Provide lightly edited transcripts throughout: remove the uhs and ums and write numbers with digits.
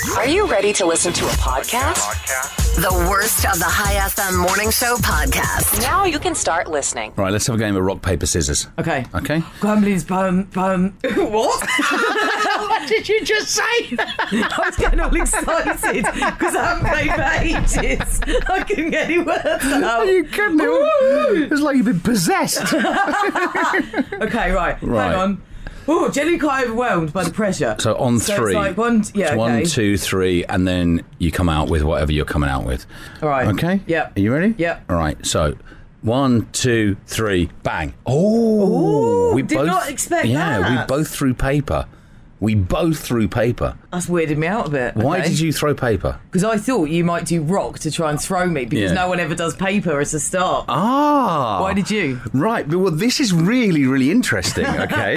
Are you ready to listen to a podcast? The worst of the High FM morning show podcast. Now you can start listening. Right, let's have a game of rock, paper, scissors. Okay. Okay? Grumbling's What? What did you just say? I was getting all excited because I haven't played for ages. I couldn't get any words out. You couldn't. It's like you've been possessed. Okay, right. Hang on. Oh, generally quite overwhelmed by the pressure. So on three. It's like one, It's 1, okay. 2, 3, and then you come out with whatever you're coming out with. All right. Okay? Yep. Are you ready? Yep. All right, so 1, 2, 3, bang. Oh, Ooh, did not expect that. Yeah, we both threw paper. That's weirded me out a bit. Why did you throw paper? Because I thought you might do rock to try and throw me because no one ever does paper as a start. Ah. Why did you? Right, well, this is really, really interesting, okay?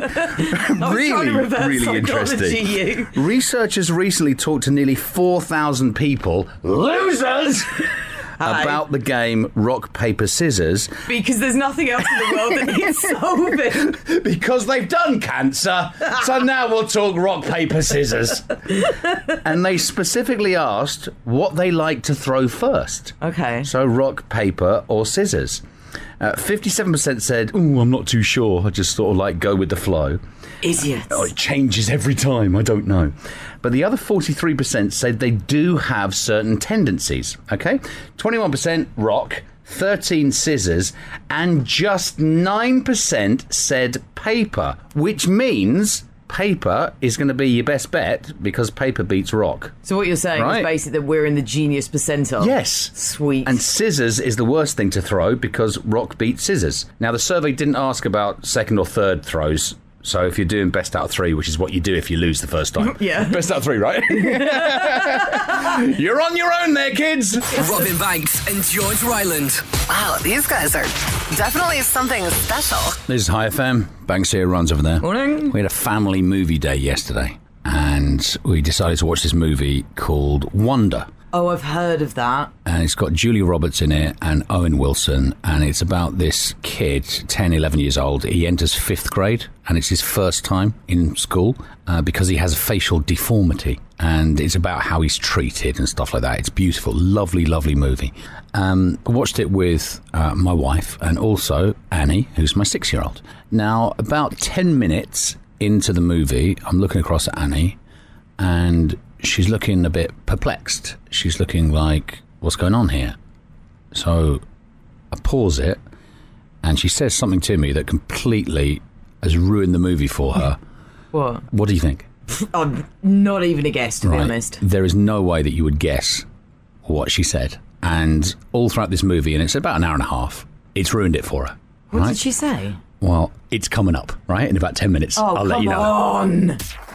really interesting. You. Researchers recently talked to nearly 4,000 people, losers, about the game Rock, Paper, Scissors. Because there's nothing else in the world that needs solving. Because they've done cancer, so now we'll talk Rock, Paper, Scissors. And they specifically asked what they like to throw first. Okay. So rock, paper, or scissors. 57% said, "Ooh, I'm not too sure. I just sort of like go with the flow." Idiots. Oh, it changes every time. I don't know. But the other 43% said they do have certain tendencies. Okay? 21% rock, 13 scissors, and just 9% said paper, which means paper is going to be your best bet because paper beats rock. So what you're saying is basically that we're in the genius percentile? Yes. Sweet. And scissors is the worst thing to throw because rock beats scissors. Now, the survey didn't ask about second or third throws. So if you're doing best out of 3, which is what you do if you lose the first time. Yeah. Best out of 3, right? You're on your own there, kids. Robin Banks and George Ryland. Wow, these guys are definitely something special. This is High FM. Banks here, runs over there. Morning. We had a family movie day yesterday, and we decided to watch this movie called Wonder. Oh, I've heard of that. And it's got Julia Roberts in it and Owen Wilson, and it's about this kid, 10, 11 years old. He enters 5th grade, and it's his first time in school because he has a facial deformity, and it's about how he's treated and stuff like that. It's beautiful, lovely, lovely movie. I watched it with my wife and also Annie, who's my 6-year-old. Now, about 10 minutes into the movie, I'm looking across at Annie, and she's looking a bit perplexed. She's looking like, what's going on here? So I pause it, and she says something to me that completely has ruined the movie for her. What? What do you think? Oh, not even a guess, to be honest. There is no way that you would guess what she said. And all throughout this movie, and it's about an hour and a half, it's ruined it for her. What did she say? Well, it's coming up, right? In about 10 minutes. I'll let you know. On.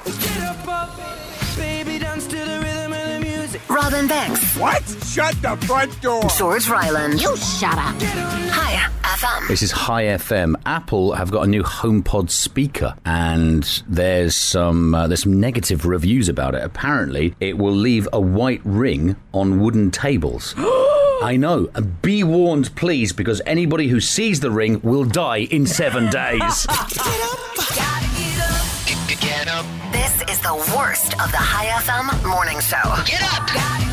Robin Banks. What? Shut the front door. George Ryland. You shut up. Hi, FM. This is High FM. Apple have got a new HomePod speaker, and there's some negative reviews about it. Apparently, it will leave a white ring on wooden tables. I know. And be warned, please, because anybody who sees the ring will die in 7 days. Get up. This is the worst of the High FM morning show. Get up.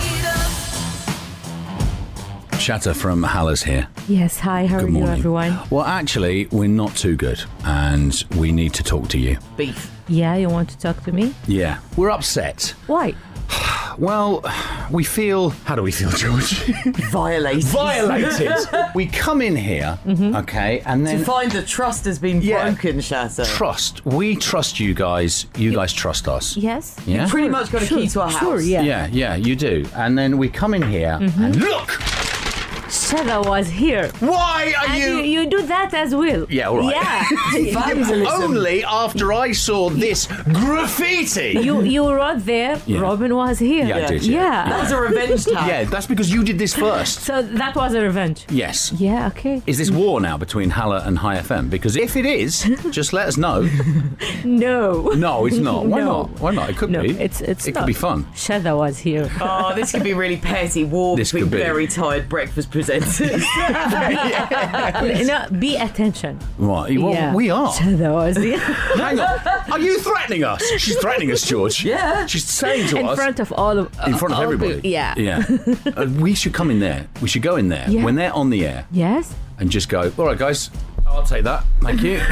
Shatter from Haller's here. Yes, hi, how Good are you, morning. everyone? Well, actually, we're not too good, and we need to talk to you. Beef. Yeah, you want to talk to me? Yeah. We're upset. Why? Well, we feel... How do we feel, George? Violated. Violated. We come in here, okay, and then... To find the trust has been broken, Shatter. Trust. We trust you guys. You guys trust us. Yes? Yeah? Pretty much got a key to our house. Sure, yeah. Yeah, you do. And then we come in here and look! Shadow was here. Why are And you do that as well. Yeah, all right. Yeah. Vandalism. Only after I saw this graffiti. you wrote there, Yeah. Robin was here. Yeah, I did, yeah. That was a revenge tag. Yeah, that's because you did this first. So that was a revenge. Yes. Yeah, okay. Is this war now between Haller and High FM? Because if it is, just let us know. No. No, it's not. Why No. not? Why not? It could No, be. it's It not. could be fun. Shadow was here. Oh, this could be really petty war This between could be. very tired breakfast presenters. sentence. No, be attention. Right, well, Yeah. we are. Hang on. Are you threatening us? She's threatening us, George. Yeah. She's saying to In us. front of all of In front of all everybody. people. Yeah. Yeah. We should come in there. We should go in there Yeah. when they're on the air Yes. and just go, all right, guys, I'll take that. Thank you.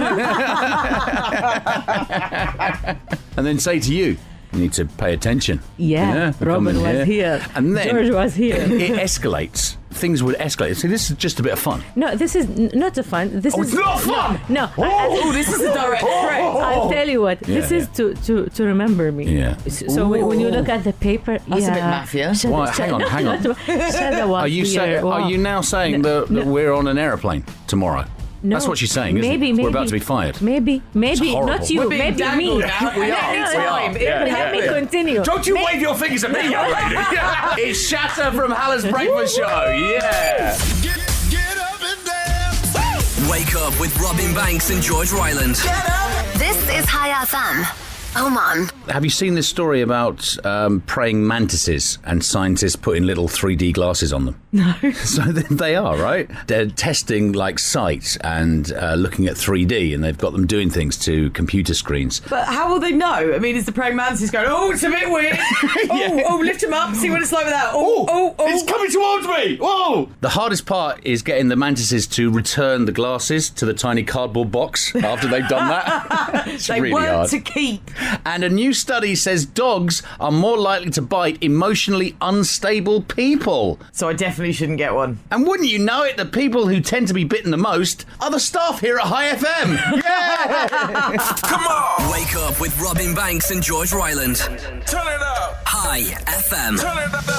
And then say to you, you need to pay attention. Yeah. we're Robin coming was here. And then George was here. it escalates. Things would escalate. So this is just a bit of fun. No, this is not a fun. This Oh, is it's not fun! No. Oh, this is a direct threat. I'll tell you what. This Yeah, is to remember me. Yeah. So when you look at the paper, That's a bit yeah. mafia. Shut Why, up, hang on, shut hang on. up. Shut Are you are you now saying that we're on an aeroplane tomorrow? No. That's what she's saying, isn't Maybe, it? We're maybe. about to be fired. Maybe, horrible. not you. We're being Maybe me. dangled now. We are. Let me continue. Don't you wave your fingers at me, young lady. It's Shatter from Haller's Breakfast Show. Yeah. Get up and dance. Wake up with Robin Banks and George Ryland. This is High FM. Oman. Have you seen this story about praying mantises and scientists putting little 3D glasses on them? No. So they are, right? They're testing like sight and looking at 3D, and they've got them doing things to computer screens. But how will they know? I mean, is the praying mantis going, oh, it's a bit weird. Oh, lift him up, see what it's like with that. Oh. It's coming towards me! Whoa! The hardest part is getting the mantises to return the glasses to the tiny cardboard box after they've done that. It's They really weren't hard. to keep. And a new study says dogs are more likely to bite emotionally unstable people. So I definitely shouldn't get one. And wouldn't you know it, the people who tend to be bitten the most are the staff here at High FM. Yeah! Come on. Wake up with Robin Banks and George Ryland. Turn it up. High FM. Turn it up.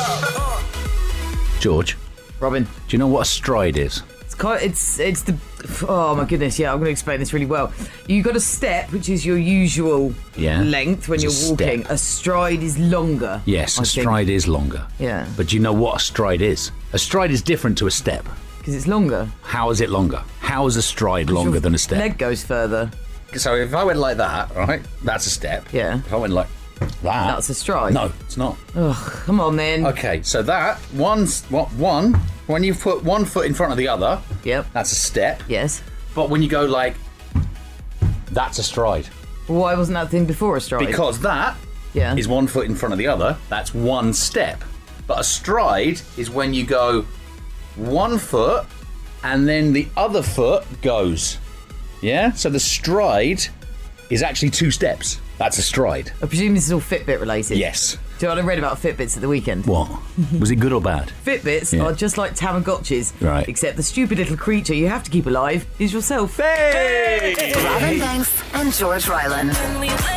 George, Robin, do you know what a stride is? it's the... Oh, my goodness, yeah, I'm going to explain this really well. You've got a step, which is your usual length when It's a you're walking. step. A stride is longer. Yes, I a think, stride is longer. Yeah. But do you know what a stride is? A stride is different to a step. Because it's longer. How is it longer? How is a stride longer Your than a step? leg goes further. So if I went like that, right, that's a step. Yeah. If I went like that... That's a stride. No, it's not. Come on, then. Okay, so that, when you put one foot in front of the other, Yep. that's a step. Yes. But when you go like, that's a stride. Why wasn't that thing before a stride? Because that Yeah. is one foot in front of the other, that's one step. But a stride is when you go 1 foot and then the other foot goes. Yeah? So the stride is actually 2 steps. That's a stride. I presume this is all Fitbit related. Yes. Do you know what I read about Fitbits at the weekend? What? Was it good or bad? Fitbits Yeah. are just like Tamagotchis. Right. Except the stupid little creature you have to keep alive is yourself. Hey! Robin Banks and George Ryland. Good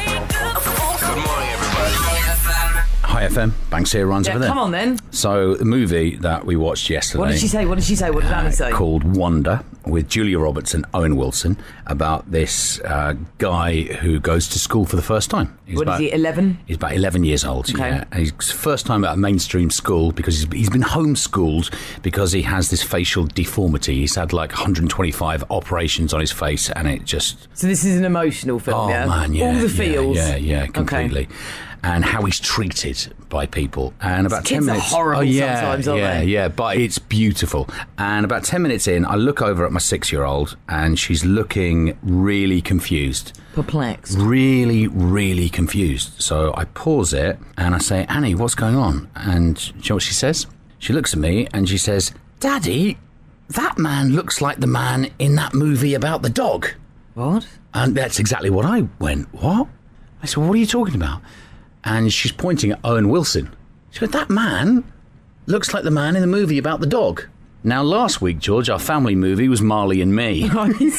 morning, everybody. Hi FM, Banks here, runs Yeah, over there. come on then. So the movie that we watched yesterday. What did she say? What did Annie say? Called Wonder, with Julia Roberts and Owen Wilson, about this guy who goes to school for the first time. What is he, 11? He's about 11 years old. Okay. Yeah. And he's first time at a mainstream school because he's been homeschooled because he has this facial deformity. He's had like 125 operations on his face, and it just... So this is an emotional film, Oh yeah? man, yeah, All the yeah, feels. yeah, completely. And how he's treated by people. And about 10 Kids are minutes... horrible sometimes, aren't they? Yeah, but it's beautiful. And about 10 minutes in, I look over at my 6-year-old, and she's looking really confused. Perplexed. Really, really confused. So I pause it, and I say, Annie, what's going on? And do you know what she says? She looks at me, and she says, Daddy, that man looks like the man in that movie about the dog. What? And that's exactly what I went, what? I said, what are you talking about? And she's pointing at Owen Wilson. She goes, that man looks like the man in the movie about the dog. Now, last week, George, our family movie was Marley and Me.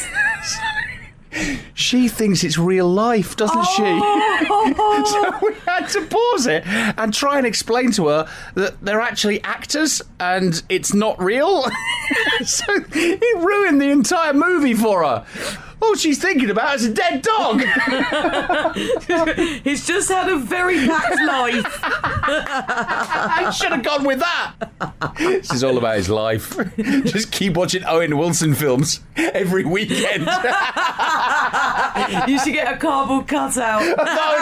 She thinks it's real life, doesn't she? So we had to pause it and try and explain to her that they're actually actors and it's not real. So it ruined the entire movie for her. All she's thinking about is a dead dog. He's just had a very packed life. I should have gone with that. This is all about his life. Just keep watching Owen Wilson films every weekend. You should get a cardboard cutout. Owen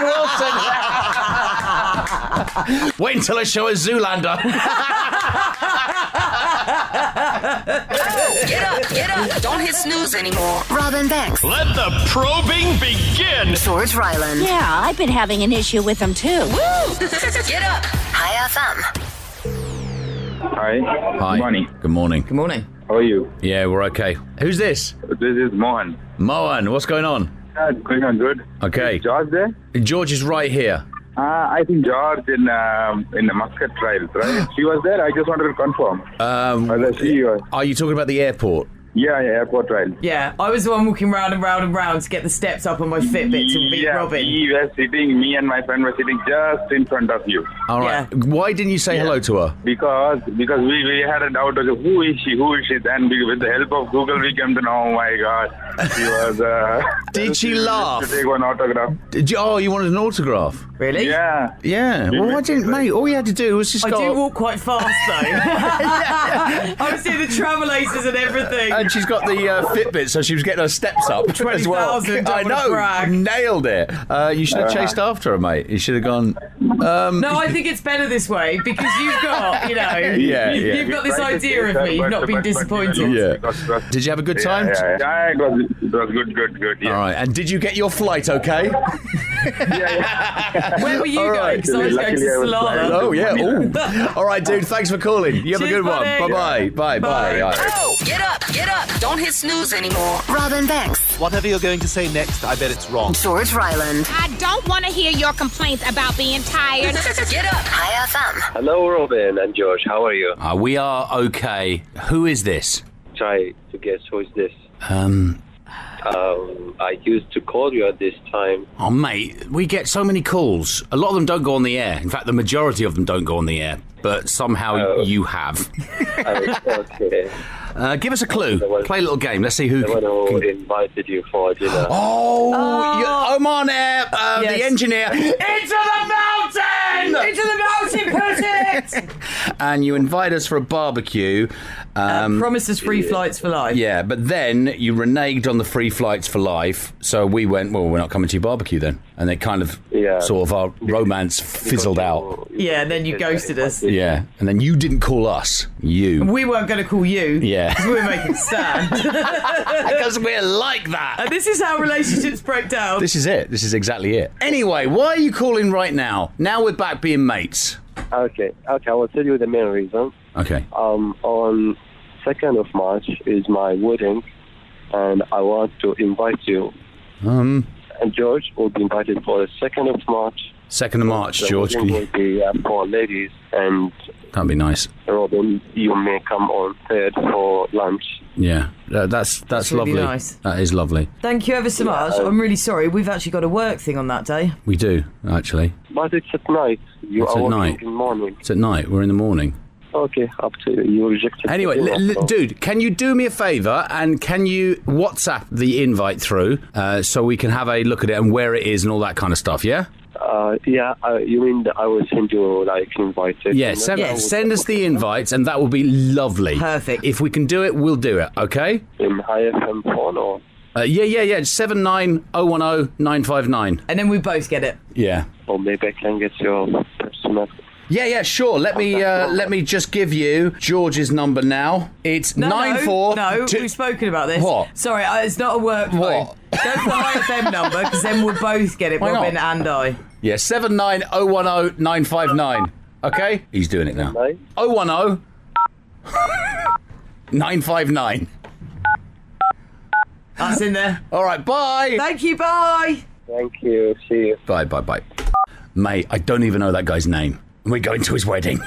Wilson. Wait until I show a Zoolander. Get up. Don't hit snooze anymore. Robin Banks, Let the probing begin. George Ryland. Yeah, I've been having an issue with them too. Get up. High FM. Hi. Hi. Good morning. Good morning. Good morning. How are you? Yeah, we're okay. Who's this? This is Mohan. Mohan, what's going on? Going on good. Okay. Is George there? George is right here. I think George in the Muscat trials, right? She was there. I just wanted to confirm. Whether she was. Are you talking about the airport? Yeah, airport trial. Yeah, I was the one walking round and round and round to get the steps up on my Fitbit to beat Robin. Me and my friend were sitting just in front of you. All right. Why didn't you say hello to her? Because we had a doubt of who is she? Then with the help of Google, we came to know, oh my God, she was... Did she laugh? To take one autograph. You wanted an autograph? Really? Yeah. Yeah. Well, why didn't, mate? All you had to do was just I go... do walk quite fast, though. I was doing the travel aces and everything. And she's got the Fitbit, so she was getting her steps up as well. 20,000 I know, brag. nailed it. You should have chased after her, mate. You should have gone. No, I think it's better this way because you've got, you've got this idea of me. You've not been disappointed. Yeah. Did you have a good time? Yeah, it was good. Yeah. All right. And did you get your flight okay? Where were you going? Because I was going to Solana. Oh yeah. Ooh. All right, dude. Thanks for calling. You have a Cheers, good one. buddy. Bye. Oh, get up. Don't hit snooze anymore. Robin Banks, Whatever you're going to say next, I bet it's wrong. George Ryland. I don't want to hear your complaints about being tired. Get up. High FM. Hello, Robin and George. How are you? We are okay. Who is this? Try to guess who is this. I used to call you at this time. Oh, mate, we get so many calls. A lot of them don't go on the air. In fact, the majority of them don't go on the air. But somehow you have. Okay. Give us a clue. Play a little game. Let's see who... The one who invited you for dinner. Oman Air, the engineer. Into the mountain! Into the mountain, put it! And you invite us for a barbecue. Promised us free flights for life. Yeah, but then you reneged on the free flights for life. So we went, well, we're not coming to your barbecue then. And they kind of, sort of, our romance fizzled out. Yeah, and then you ghosted us. Yeah, and then you didn't call us. You. We weren't going to call you. Yeah. Because we were making a stand. Because we're like that. And this is how relationships break down. This is it. This is exactly it. Anyway, why are you calling right now? Now we're back being mates. Okay, I will tell you the main reason. Okay. On 2nd of March is my wedding, and I want to invite you. And George will be invited for the 2nd of March. 2nd of March, The George. wedding will be for ladies, and That'd be nice. Robin, you may come on 3rd for lunch. Yeah, that's really lovely. nice. That is lovely. Thank you ever so much. I'm really sorry. We've actually got a work thing on that day. We do, actually. But it's at night. You It's are at working night. in the morning. It's at night. We're in the morning. Okay, up to you. You rejected. Anyway, dude, can you do me a favour and can you WhatsApp the invite through so we can have a look at it and where it is and all that kind of stuff, yeah? You mean that I will send you, invited? Yeah, send us the invites and that will be lovely. Perfect. If we can do it, we'll do it, okay? In High FM phone or? Yeah, 790100959. And then we both get it. Yeah. Or maybe I can get your personal... Yeah, sure. Let me just give you George's number now. It's 94... No, we've spoken about this. What? Sorry, it's not a work phone. What? Go for the IFM number, because then we'll both get it, Why not? Robin and I. Yeah, 790100959. Okay? He's doing it now. 010 959. That's in there. All right, bye. Thank you, bye. Thank you. See you. Bye. Mate, I don't even know that guy's name. And we're going to his wedding.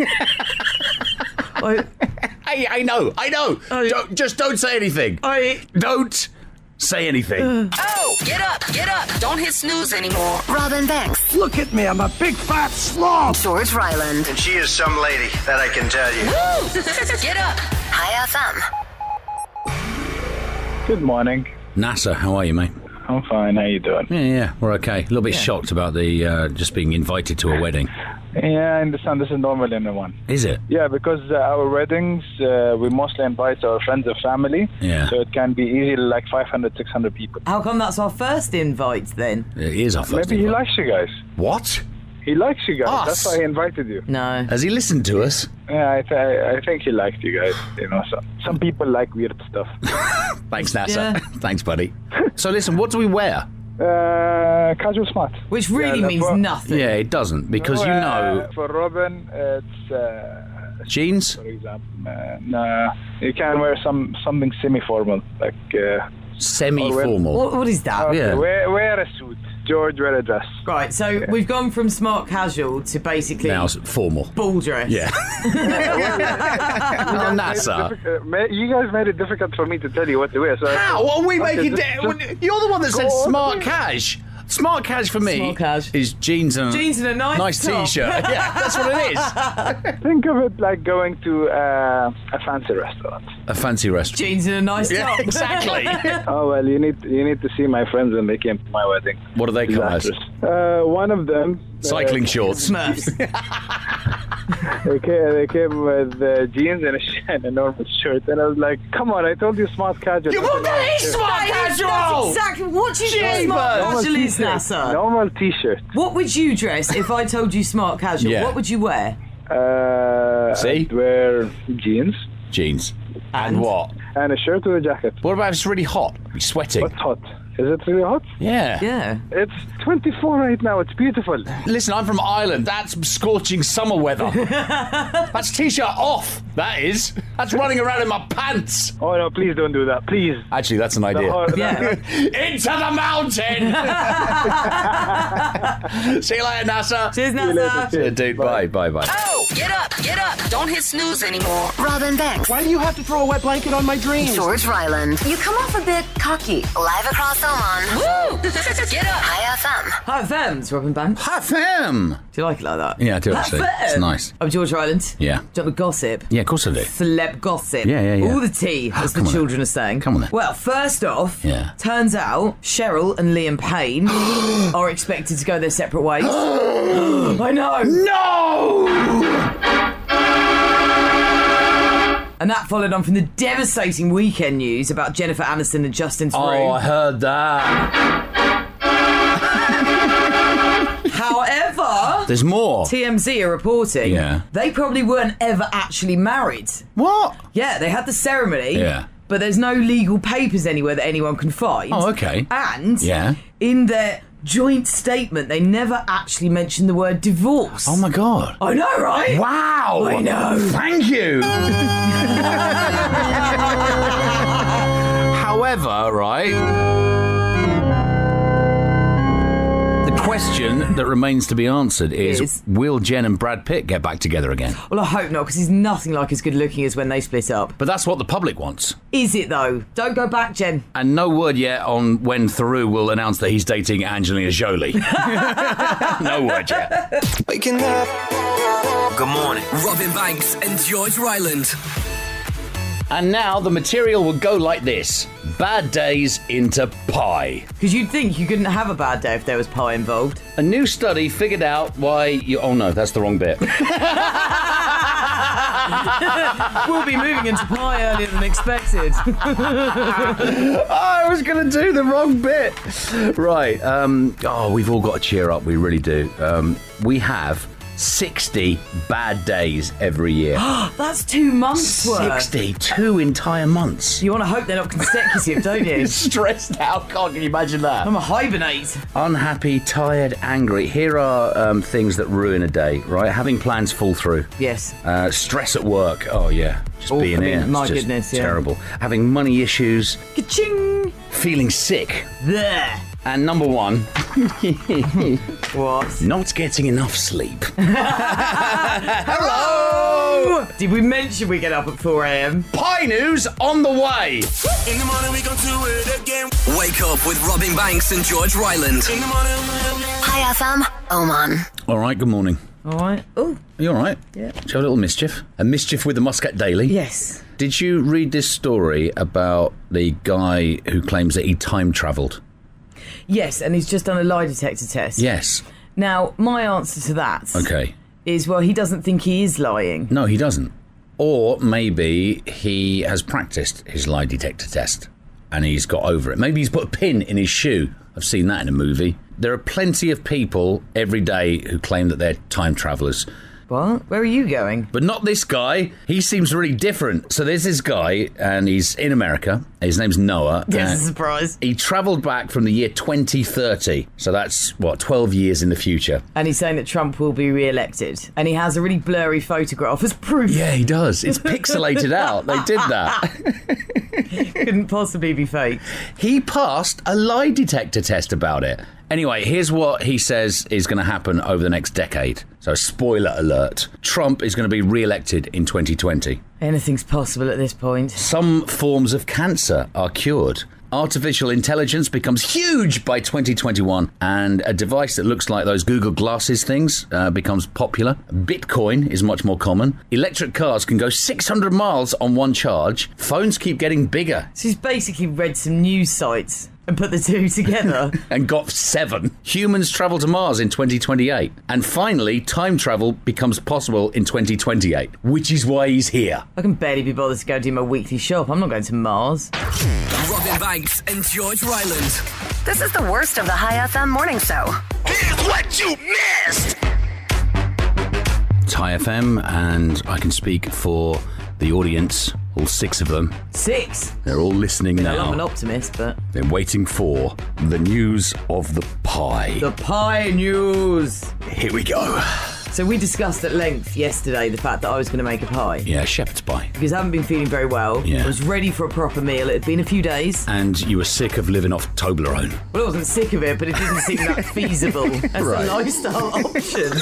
I know. Don't say anything. Don't say anything. Oh, get up. Don't hit snooze anymore. Robin Banks, Look at me, I'm a big fat sloth. George Ryland. And she is some lady, that I can tell you. Get up. High FM. Good morning. NASA, how are you, mate? I'm fine. How you doing? Yeah, we're okay. A little bit shocked about the just being invited to a wedding. Yeah, I understand. This is normal in one. Is it? Yeah, because our weddings, we mostly invite our friends and family. Yeah. So it can be easily like 500, 600 people. How come that's our first invite then? It is our first Maybe he invite. likes you guys. What? He likes you guys. Us? That's why he invited you. No. Has he listened to us? Yeah, I think he liked you guys. You know, some people like weird stuff. Thanks, NASA. Yeah. Thanks, buddy. So listen, what do we wear? Casual smart. Which really means nothing. Yeah, it doesn't, because you know... For Robin, it's... jeans? For example. No, you can wear something semi-formal, like... Semi-formal? What is that? Okay, Yeah. Wear a suit. George, wear a dress. Right, so we've gone from smart casual to basically... Now it's formal. Ball dress. Yeah. Oh, NASA. You guys made it difficult for me to tell you what to wear. So How? What are we making... You're the one that said Go on. smart cash. Smart cash for me Smart cash. is jeans and a nice top. T-shirt. Yeah, that's what it is. Think of it like going to a fancy restaurant. A fancy restaurant. Jeans and a nice top. Yeah, exactly. Oh well, you need to see my friends when they came to my wedding. What do they come as? One of them. Cycling shorts. Smurfs. They came with jeans and a normal shirt, and I was like, "Come on! I told you smart casual." That is smart casual. That's exactly what do you think smart casual is, NASA? Normal T-shirt. What would you dress if I told you smart casual? Yeah. What would you wear? See? I'd wear jeans. Jeans. And what? And a shirt with a jacket. What about if it's really hot? You're sweating. What's hot? Is it really hot? Yeah. Yeah. It's 24 right now. It's beautiful. Listen, I'm from Ireland. That's scorching summer weather. That's T-shirt off. That is. That's running around in my pants. Oh, no, please don't do that. Please. Actually, that's an idea. Yeah. Into the mountain! See you later, NASA. Cheers, NASA. See you, dude. Bye. Oh, get up. Don't hit snooze anymore. Robin Banks. Why do you have to throw a wet blanket on my dreams? George Ryland. You come off a bit cocky. Live across Oman. Woo! Get up. High FM. Hi, Fem's Robin Banks. Hi, fam. Do you like it like that? Yeah, I do actually. It's nice. I'm George Ryland. Yeah. Do you want the gossip? Yeah, of course I do. Celeb gossip. Yeah. All the tea, as the come on children are saying. Come on then. Well, first off, Yeah. turns out Cheryl and Liam Payne are expected to go their separate ways. I know. No! And that followed on from the devastating weekend news about Jennifer Aniston and Justin Theroux. Oh, I heard that. However, There's more. TMZ are reporting they probably weren't ever actually married. What? Yeah, they had the ceremony. Yeah. But there's no legal papers anywhere that anyone can find. Oh, okay. And Yeah. in their joint statement, they never actually mentioned the word divorce. Oh, my God. I know, right? Wow. I know. Thank you. However, right, the question that remains to be answered is will Jen and Brad Pitt get back together again? Well, I hope not, because he's nothing like as good looking as when they split up. But that's what the public wants. Is it, though? Don't go back, Jen. And no word yet on when Theroux will announce that he's dating Angelina Jolie. No word yet. Waking up. Good morning. Robin Banks and George Ryland. And now the material will go like this. Bad days into pie. Because you'd think you couldn't have a bad day if there was pie involved. A new study figured out why you... Oh, no, that's the wrong bit. We'll be moving into pie earlier than expected. I was going to do the wrong bit. Right. We've all got to cheer up. We really do. We have 60 bad days every year. That's 2 months' worth. 60, 2 entire months. You want to hope they're not consecutive, don't you? You're stressed out. God, can you imagine that? I'm a hibernate. Unhappy, tired, angry. Here are things that ruin a day, right? Having plans fall through. Yes. Stress at work. Oh, yeah. Just being here. My It's just goodness, yeah. terrible. Having money issues. Ka-ching! Feeling sick. There. And number one, what? Not getting enough sleep. Hello! Did we mention we get up at 4 a.m? Pie news on the way. In the morning we gon' do it again. Wake up with Robin Banks and George Ryland. In the morning. High FM. Oman. All right, good morning. All right. Oh. Are you all right? Yeah. Did you have a little mischief? A mischief with the Muscat Daily? Yes. Did you read this story about the guy who claims that he time travelled? Yes, and he's just done a lie detector test. Yes. Now, my answer to that is, well, he doesn't think he is lying. No, he doesn't. Or maybe he has practiced his lie detector test. and he's got over it. Maybe he's put a pin in his shoe. I've seen that in a movie. There are plenty of people every day who claim that they're time travellers. What? Where are you going? But not this guy. He seems really different. So there's this guy, and he's in America. His name's Noah. Yes, a surprise. He travelled back from the year 2030. So that's, 12 years in the future. And he's saying that Trump will be re-elected. And he has a really blurry photograph as proof. Yeah, he does. It's pixelated out. They did that. Couldn't possibly be fake. He passed a lie detector test about it. Anyway, here's what he says is going to happen over the next decade. So, spoiler alert. Trump is going to be re-elected in 2020. Anything's possible at this point. Some forms of cancer are cured. Artificial intelligence becomes huge by 2021, and a device that looks like those Google Glasses things becomes popular. Bitcoin is much more common. Electric cars can go 600 miles on one charge. Phones keep getting bigger. So he's basically read some news sites and put the two together. And got 7. Humans travel to Mars in 2028. And finally, time travel becomes possible in 2028, which is why he's here. I can barely be bothered to go do my weekly shop. I'm not going to Mars. Robin Banks and George Ryland. This is the worst of the High FM morning show. Here's what you missed. It's High FM, and I can speak for the audience, all 6 of them. 6? They're all listening now. I'm an optimist, but... They're waiting for the news of the pie. The pie news! Here we go. So we discussed at length yesterday the fact that I was going to make a pie. Yeah, shepherd's pie. Because I haven't been feeling very well. Yeah. I was ready for a proper meal. It had been a few days. And you were sick of living off Toblerone. Well, I wasn't sick of it, but it didn't seem that feasible as a lifestyle option.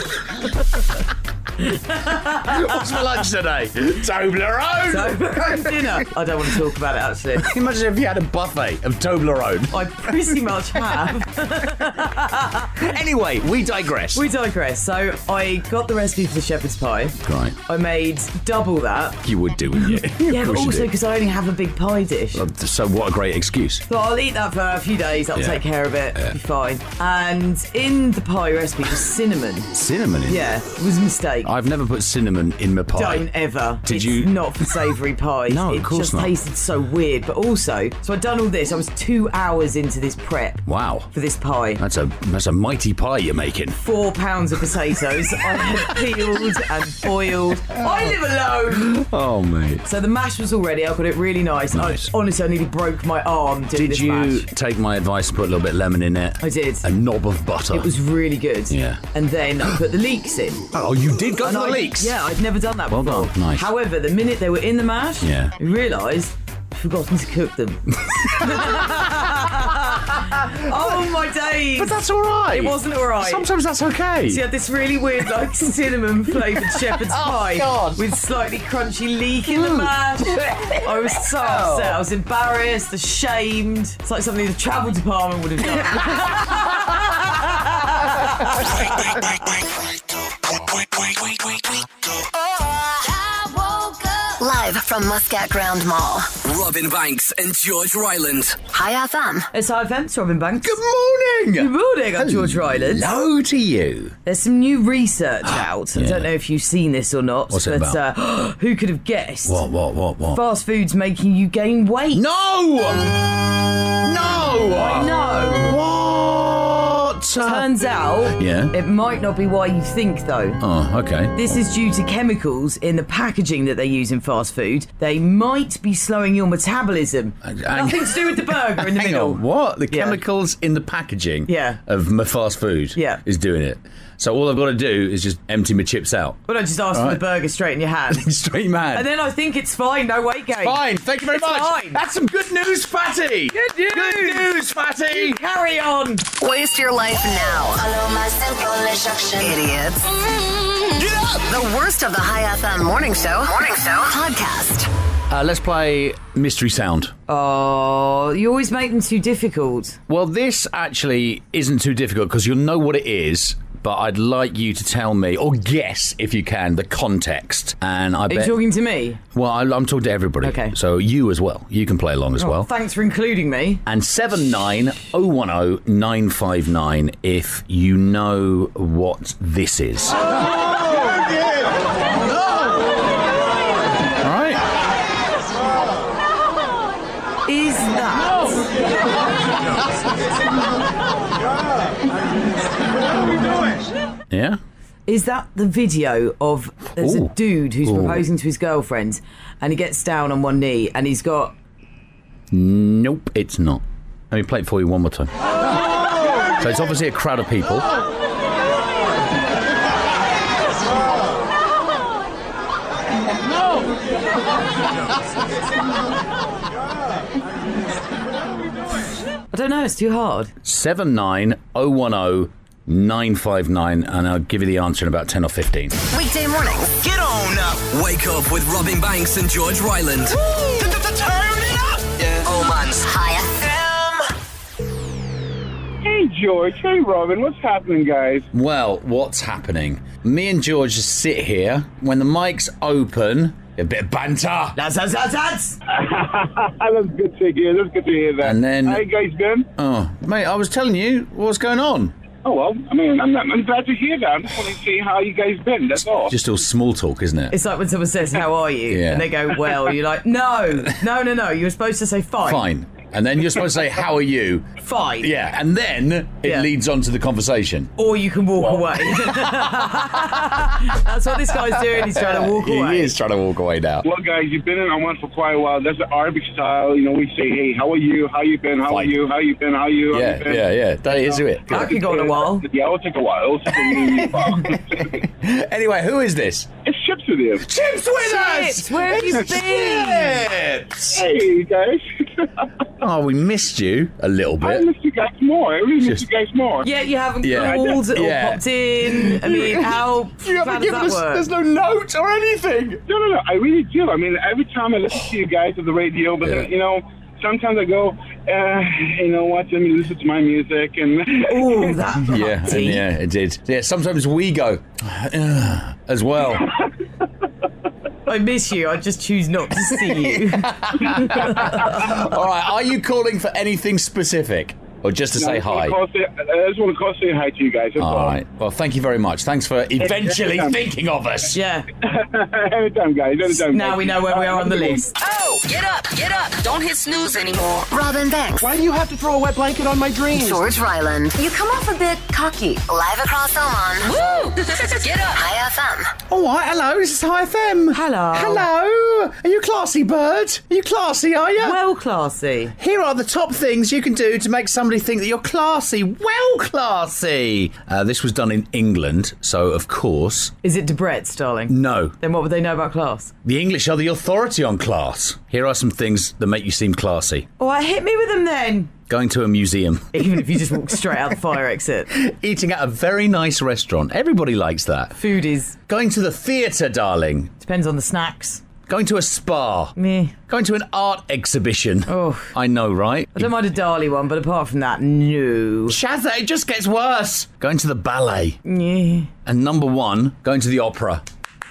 What's for lunch today? Toblerone! Toblerone dinner. I don't want to talk about it, actually. Imagine if you had a buffet of Toblerone. I pretty much have. Anyway, we digress. So I got the recipe for the shepherd's pie. Right. I made double that. You would do, wouldn't you? Yeah, but also because I only have a big pie dish. So what a great excuse. So I'll eat that for a few days. I'll take care of it. It'll be fine. And in the pie recipe was cinnamon. Cinnamon in Yeah, it was a mistake. I've never put cinnamon in my pie. Don't ever. Did it's you? Not for savoury pies. No, of course not. It just tasted so weird. But also, so I'd done all this. I was 2 hours into this prep. Wow. For this pie. That's a mighty pie you're making. 4 pounds of potatoes. I had peeled and boiled. I live alone. Oh, mate. So the mash was all ready. I got it really nice. Honestly, I nearly broke my arm doing this mash. Did you take my advice and put a little bit of lemon in it? I did. A knob of butter. It was really good. Yeah. And then I put the leeks in. Oh, you did go for the leeks? Yeah, I'd never done that Well before. done. Nice. However, the minute they were in the mash, Yeah. I realised I'd forgotten to cook them. Oh my days! But that's all right. It wasn't all right. Sometimes that's okay. So you had this really weird, cinnamon flavoured shepherd's pie God. with slightly crunchy leek in the mash. I was so upset. I was embarrassed, ashamed. It's like something the travel department would have done. Live from Muscat Ground Mall. Robin Banks and George Ryland. High FM. It's High FM, it's Robin Banks. Good morning. Good morning, I'm George Ryland. Hello to you. There's some new research out. I Yeah. don't know if you've seen this or not. What's it but who could have guessed? What? Fast food's making you gain weight. No! I know. What? Turns out, Yeah. it might not be why you think, though. Oh, okay. This is due to chemicals in the packaging that they use in fast food. They might be slowing your metabolism. Nothing to do with the burger in the Hang middle. on, what? The Yeah. chemicals in the packaging Yeah. of my fast food is doing it. So all I've got to do is just empty my chips out. Well, I just ask for the burger straight in your hand. Straight in my hand. And then I think it's fine, no weight gain. Fine, thank you very much. Fine. That's some good news, Fatty. Good news. Good news, Fatty. Carry on. Waste your life now. Follow my simple instructions. Idiots. Get up! The worst of the High FM morning show. Podcast. Let's play Mystery Sound. Oh, you always make them too difficult. Well, this actually isn't too difficult because you'll know what it is. But I'd like you to tell me, or guess if you can, the context. And I Are you talking to me? Well, I'm talking to everybody. Okay. So you as well. You can play along as well. Thanks for including me. And 79010 if you know what this is. All right. Is that Yeah? Is that the video of there's a dude who's proposing to his girlfriend and he gets down on one knee and he's got... Nope, it's not. Let me play it for you one more time. So it's obviously a crowd of people. I don't know, it's too hard. 79010 and I'll give you the answer in about 10 or 15. Weekday mornings. Get on up. Wake up with Robin Banks and George Ryland. Turn it up. Yeah. Oman's High Hey, George. Hey, Robin. What's happening, guys? Well, what's happening? Me and George just sit here. When the mic's open, a bit of banter. That's. That's good to hear. That's good to hear that. And then... How you guys been? Oh, mate, I was telling you what's going on. Oh, well, I mean, I'm glad to hear that. I just want to see how you guys been, that's all. Just all small talk, isn't it? It's like when someone says, how are you? Yeah. And they go, well, you're like, no. You were supposed to say fine. Fine. And then you're supposed to say, how are you? Fine. Yeah, and then it leads on to the conversation. Or you can walk away. That's what this guy's doing. He's trying to walk away. He is trying to walk away now. Well, guys, you've been in Oman for quite a while. That's the Arabic style. You know, we say, hey, how are you? How you been? How are you? How you been? How you? Yeah. That is it. That could go on a while. Yeah, it'll take a while. It'll take a really while. Anyway, who is this? It's Chips with you. Chips with us! Chips, where have you been? Chips! Hey, guys. Oh, we missed you a little bit. I missed you guys more. I really missed you guys more. Yeah, you haven't called or popped in. I mean, how does that work? There's no note or anything. No. I really do. I mean, every time I listen to you guys on the radio, but then, you know, sometimes I go, you know what? Let me listen to my music and. Oh, that. Yeah, it did. Yeah, sometimes we go as well. I miss you. I just choose not to see you. All right. Are you calling for anything specific? Or just to say hi? I just want to call say hi to you guys. All right. Well, thank you very much. Thanks for eventually thinking of us. Yeah. Anytime, guys. Now we know where we are on the list. Oh, get up. Don't hit snooze anymore. Robin Banks. Why do you have to throw a wet blanket on my dreams? George Ryland. You come off a bit cocky. Live across Oman. Woo! Get up. High FM. All right, hello, this is High FM. Hello. Are you classy, bird? Are you classy, are you? Well, classy. Here are the top things you can do to make somebody think that you're classy. Well, classy. This was done in England, so of course... Is it Debrett's, darling? No. Then what would they know about class? The English are the authority on class. Here are some things that make you seem classy. All right, hit me with them then. Going to a museum. Even if you just walk straight out the fire exit. Eating at a very nice restaurant. Everybody likes that. Foodies. Going to the theatre, darling. Depends on the snacks. Going to a spa. Me. Going to an art exhibition. Oh. I know, right? I don't mind a Dali one, but apart from that, no. Shazza, it just gets worse. Going to the ballet. Yeah. And number one, going to the opera.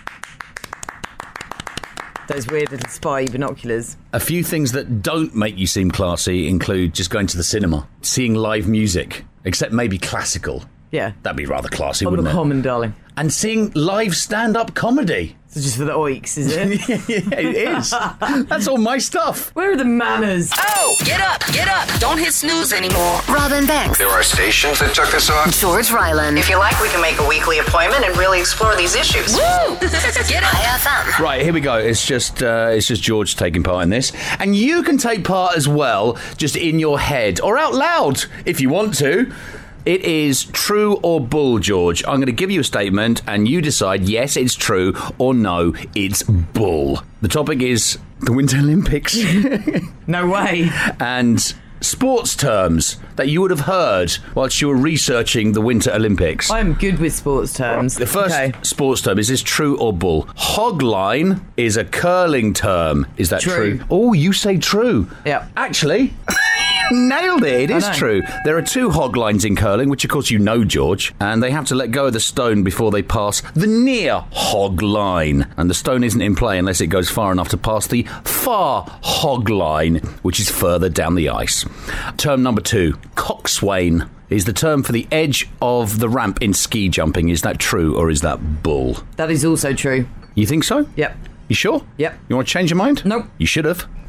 Those weird little spy binoculars. A few things that don't make you seem classy include just going to the cinema, seeing live music, except maybe classical. Yeah. That'd be rather classy, On wouldn't the it? common, darling. And seeing live stand-up comedy. So just for the oiks, is it? Yeah, it is. That's all my stuff. Where are the manners? Oh, get up. Don't hit snooze anymore. Robin Banks. There are stations that took this on. George Ryland. If you like, we can make a weekly appointment and really explore these issues. Woo! Get up. High FM. Right, here we go. It's just George taking part in this. And you can take part as well, just in your head or out loud if you want to. It is true or bull, George. I'm going to give you a statement and you decide yes, it's true, or no, it's bull. The topic is the Winter Olympics. No way. And sports terms that you would have heard whilst you were researching the Winter Olympics. I'm good with sports terms. The first sports term, is this true or bull? Hogline is a curling term. Is that true? Oh, you say true. Yeah. Actually... Nailed it. It is true. There are two hog lines in curling, which of course you know, George, and they have to let go of the stone before they pass the near hog line. And the stone isn't in play unless it goes far enough to pass the far hog line, which is further down the ice. Term number 2, coxswain, is the term for the edge of the ramp in ski jumping. Is that true or is that bull? That is also true. You think so? Yep. You sure? Yep. You want to change your mind? Nope. You should have.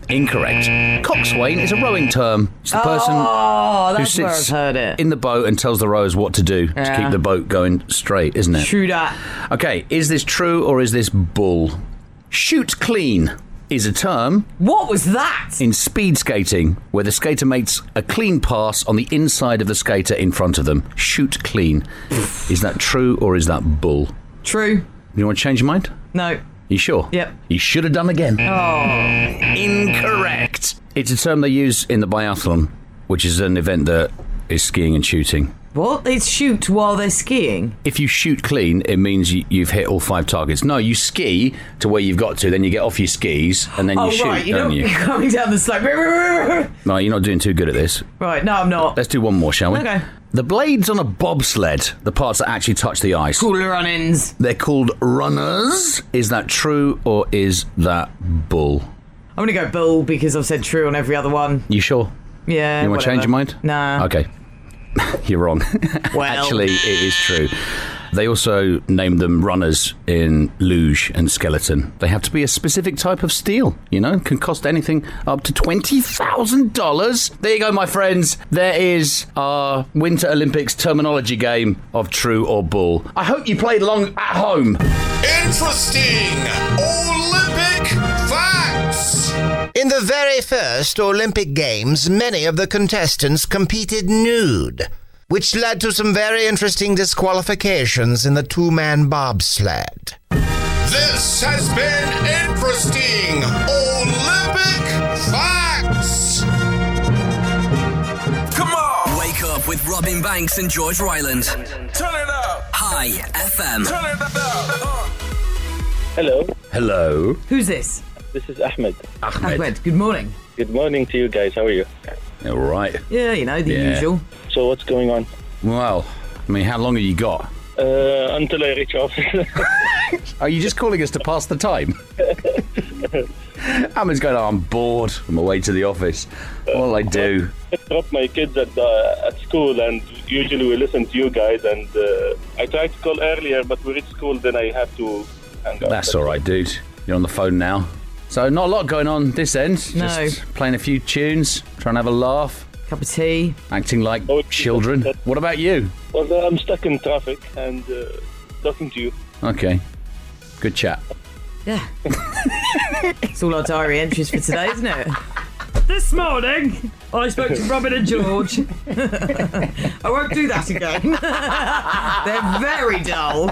Incorrect. Coxswain is a rowing term. It's the person who that's where I've sits heard it. in the boat and tells the rowers what to do to keep the boat going straight, isn't it? True that. Okay, is this true or is this bull? Shoot clean is a term. What was that? In speed skating, where the skater makes a clean pass on the inside of the skater in front of them. Shoot clean. Is that true or is that bull? True. You want to change your mind? No. You sure? Yep. You should have done again. Oh. Incorrect. It's a term they use in the biathlon, which is an event that is skiing and shooting. What? They shoot while they're skiing? If you shoot clean, it means you've hit all 5 targets. No, you ski to where you've got to, then you get off your skis, and then you shoot, right. don't you? You're coming down the slope. No, you're not doing too good at this. Right, no, I'm not. Let's do one more, shall we? Okay. The blades on a bobsled, the parts that actually touch the ice. Called run-ins. They're called runners. Is that true or is that bull? I'm going to go bull because I've said true on every other one. You sure? Yeah, You want to change your mind? Nah. Okay. You're wrong. Well. Actually, it is true. They also named them runners in luge and skeleton. They have to be a specific type of steel, can cost anything up to $20,000. There you go, my friends. There is our Winter Olympics terminology game of true or bull. I hope you played along at home. Interesting Olympic facts. In the very first Olympic Games, many of the contestants competed nude, which led to some very interesting disqualifications in the 2-man bobsled. This has been Interesting Olympic Facts. Come on! Wake up with Robin Banks and George Ryland. Turn it up. Hi FM. Turn it up. Hello. Hello. Who's this? This is Ahmed. Ahmed, good morning. Good morning to you guys. How are you? All right. Yeah, the usual. So what's going on? Well, how long have you got? Until I reach office. Are you just calling us to pass the time? Ahmed's going, I'm bored. I'm away to the office. What'll I do? I drop my kids at school, and usually we listen to you guys. And I tried to call earlier, but we reached school, then I have to hang up. That's all right, dude. You're on the phone now. So not a lot going on this end. No. Just playing a few tunes, trying to have a laugh. Cup of tea. Acting like children. What about you? Well, I'm stuck in traffic and talking to you. Okay. Good chat. Yeah. It's all our diary entries for today, isn't it? This morning, I spoke to Robin and George. I won't do that again. They're very dull.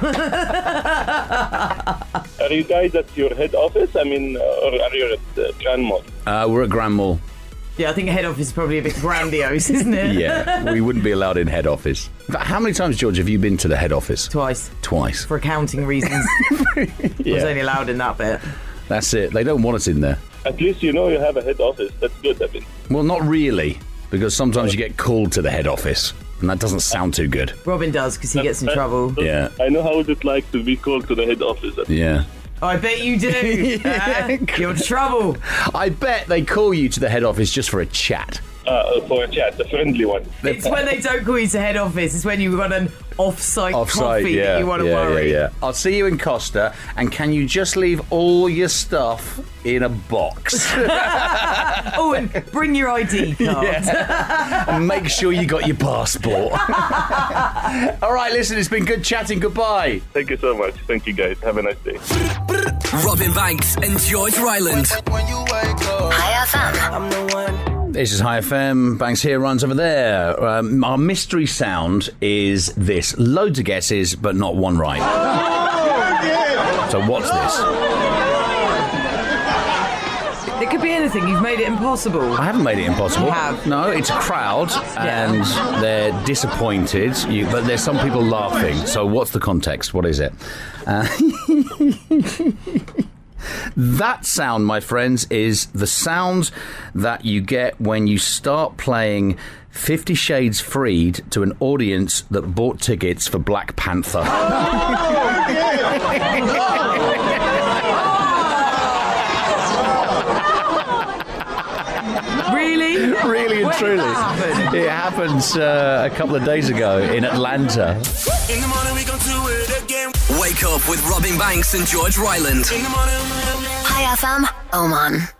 Are you guys at your head office? Or are you at Grand Mall? We're at Grand Mall. Yeah, I think head office is probably a bit grandiose, isn't it? Yeah, we wouldn't be allowed in head office. In fact, how many times, George, have you been to the head office? Twice. For accounting reasons. I was only allowed in that bit. That's it. They don't want us in there. At least you have a head office. That's good, I mean. Well, not really, because sometimes you get called to the head office, and that doesn't sound too good. Robin does, because he gets in trouble. Yeah. I know how it's like to be called to the head office. Yeah. I bet you do. You're in trouble. I bet they call you to the head office just for a chat. For a chat, a friendly one. It's when they don't call you to head office. It's when you've got an off-site coffee that you want to worry. Yeah. I'll see you in Costa, and can you just leave all your stuff in a box? Oh, and bring your ID card. And make sure you got your passport. All right, listen, it's been good chatting. Goodbye. Thank you so much. Thank you, guys. Have a nice day. Robin Banks and George Ryland. Hi FM. I'm the one. This is Hi FM. Banks here, runs over there. Our mystery sound is this. Loads of guesses, but not one right. So what's this? It could be anything. You've made it impossible. I haven't made it impossible. You have. No, it's a crowd, and they're disappointed, but there's some people laughing. So what's the context? What is it? That sound, my friends, is the sound that you get when you start playing 50 Shades Freed to an audience that bought tickets for Black Panther. Really? Really and truly. It happened a couple of days ago in Atlanta. In the morning we gon' do it again. Wake up with Robin Banks and George Ryland. In the morning. Hi FM, Oman.